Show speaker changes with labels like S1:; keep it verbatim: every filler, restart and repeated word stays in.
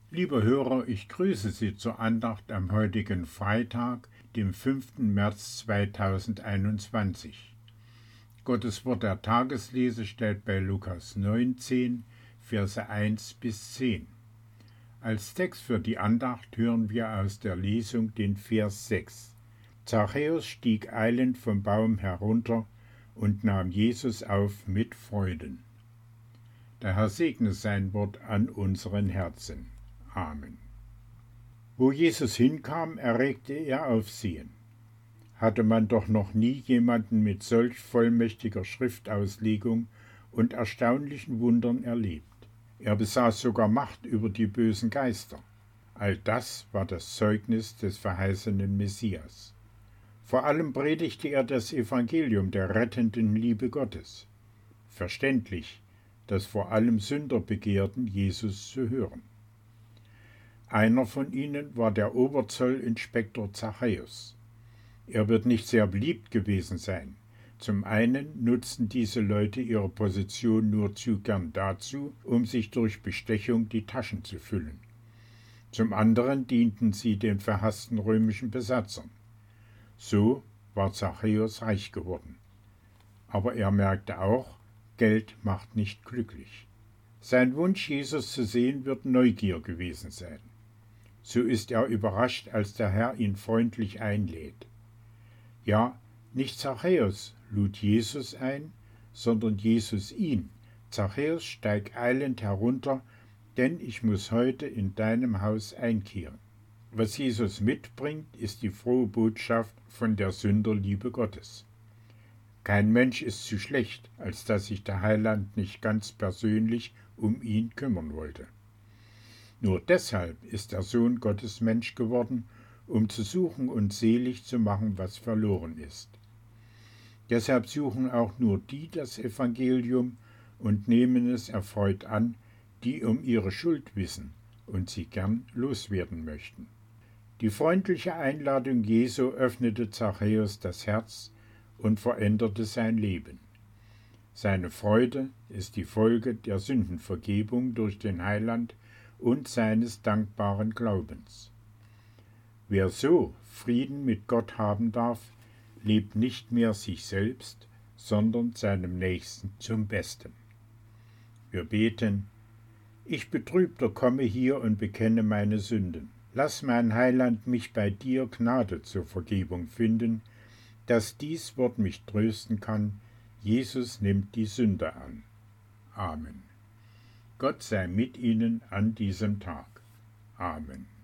S1: Liebe Hörer, ich grüße Sie zur Andacht am heutigen Freitag, dem fünften März zweitausendeinundzwanzig. Gottes Wort der Tageslese steht bei Lukas neunzehn, Verse eins bis zehn. Als Text für die Andacht hören wir aus der Lesung den Vers sechs. Zachäus stieg eilend vom Baum herunter und nahm Jesus auf mit Freuden. Der Herr segne sein Wort an unseren Herzen. Amen. Wo Jesus hinkam, erregte er Aufsehen. Hatte man doch noch nie jemanden mit solch vollmächtiger Schriftauslegung und erstaunlichen Wundern erlebt. Er besaß sogar Macht über die bösen Geister. All das war das Zeugnis des verheißenen Messias. Vor allem predigte er das Evangelium der rettenden Liebe Gottes. Verständlich, dass vor allem Sünder begehrten, Jesus zu hören. Einer von ihnen war der Oberzollinspektor Zachäus. Er wird nicht sehr beliebt gewesen sein. Zum einen nutzten diese Leute ihre Position nur zu gern dazu, um sich durch Bestechung die Taschen zu füllen. Zum anderen dienten sie den verhassten römischen Besatzern. So war Zachäus reich geworden. Aber er merkte auch, Geld macht nicht glücklich. Sein Wunsch, Jesus zu sehen, wird Neugier gewesen sein. So ist er überrascht, als der Herr ihn freundlich einlädt. Ja, nicht Zachäus lud Jesus ein, sondern Jesus ihn. Zachäus, steig eilend herunter, denn ich muss heute in deinem Haus einkehren. Was Jesus mitbringt, ist die frohe Botschaft von der Sünderliebe Gottes. Kein Mensch ist zu schlecht, als dass sich der Heiland nicht ganz persönlich um ihn kümmern wollte. Nur deshalb ist der Sohn Gottes Mensch geworden, um zu suchen und selig zu machen, was verloren ist. Deshalb suchen auch nur die das Evangelium und nehmen es erfreut an, die um ihre Schuld wissen und sie gern loswerden möchten. Die freundliche Einladung Jesu öffnete Zachäus das Herz und veränderte sein Leben. Seine Freude ist die Folge der Sündenvergebung durch den Heiland und seines dankbaren Glaubens. Wer so Frieden mit Gott haben darf, lebt nicht mehr sich selbst, sondern seinem Nächsten zum Besten. Wir beten: Ich Betrübter komme hier und bekenne meine Sünden. Lass mein Heiland mich bei dir Gnade zur Vergebung finden, dass dies Wort mich trösten kann: Jesus nimmt die Sünde an. Amen. Gott sei mit Ihnen an diesem Tag. Amen.